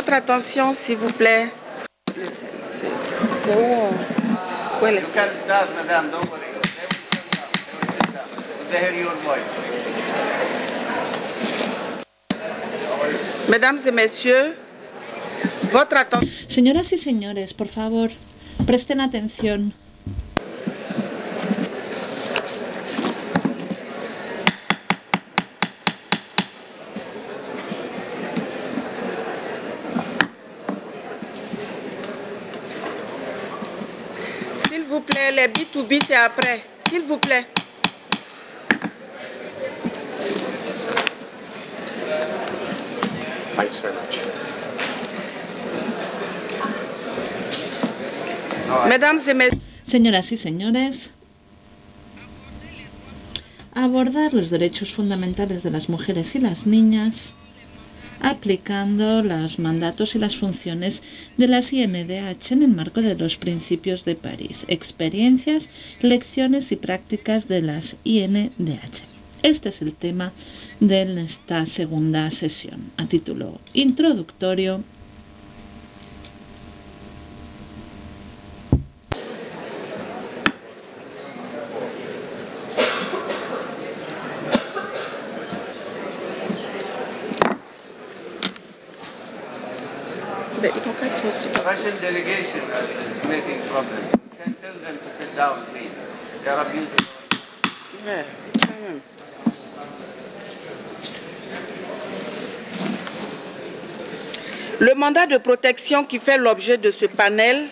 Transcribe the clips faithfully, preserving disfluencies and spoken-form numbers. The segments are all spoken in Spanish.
Votre attention, s'il vous plaît. C'est où? Où est You can start, madame, don't worry. They will sit down. They will sit down. They hear your voice. Mesdames et messieurs, votre attention. Señoras y señores, por favor, presten atención. S'il vous plaît, les B deux B, c'est après. S'il vous plaît. Thanks very much. Mesdames et messieurs. Señoras y señores, abordar los derechos fundamentales de las mujeres y las niñas aplicando los mandatos y las funciones de las I N D H en el marco de los principios de París, experiencias, lecciones y prácticas de las I N D H. Este es el tema de esta segunda sesión, a título introductorio. The Russian delegation is making problems. You can tell them to sit down, please. They are abusing. Ouais, quand même. Le mandat de protection qui fait l'objet de ce panel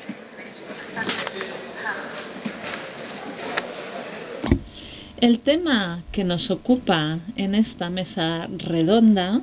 El tema que nos ocupa en esta mesa redonda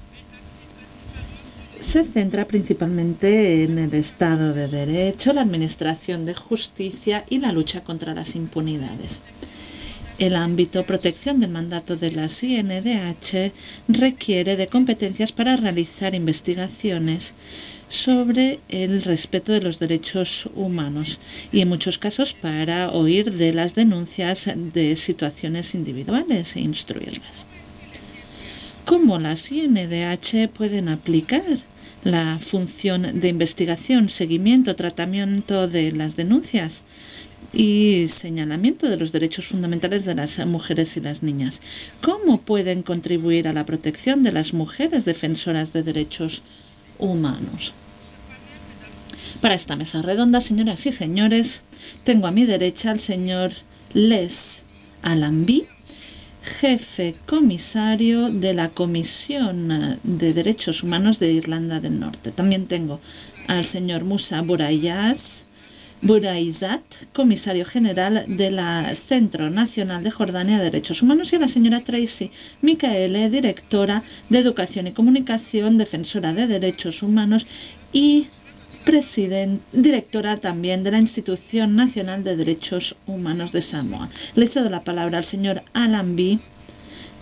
se centra principalmente en el Estado de Derecho, la administración de justicia y la lucha contra las impunidades. El ámbito protección del mandato de las I N D H requiere de competencias para realizar investigaciones sobre el respeto de los derechos humanos y en muchos casos para oír de las denuncias de situaciones individuales e instruirlas. ¿Cómo las I N D H pueden aplicar la función de investigación, seguimiento, tratamiento de las denuncias y señalamiento de los derechos fundamentales de las mujeres y las niñas? ¿Cómo pueden contribuir a la protección de las mujeres defensoras de derechos humanos? Para esta mesa redonda, señoras y señores, tengo a mi derecha al señor Les Allamby, jefe comisario de la Comisión de Derechos Humanos de Irlanda del Norte. También tengo al señor Musa Burayaz, Buraizat, comisario general del Centro Nacional de Jordania de Derechos Humanos, y a la señora Tracy Micaele, directora de Educación y Comunicación, defensora de derechos humanos y directora también de la Institución Nacional de Derechos Humanos de Samoa. Le cedo la palabra al señor Allamby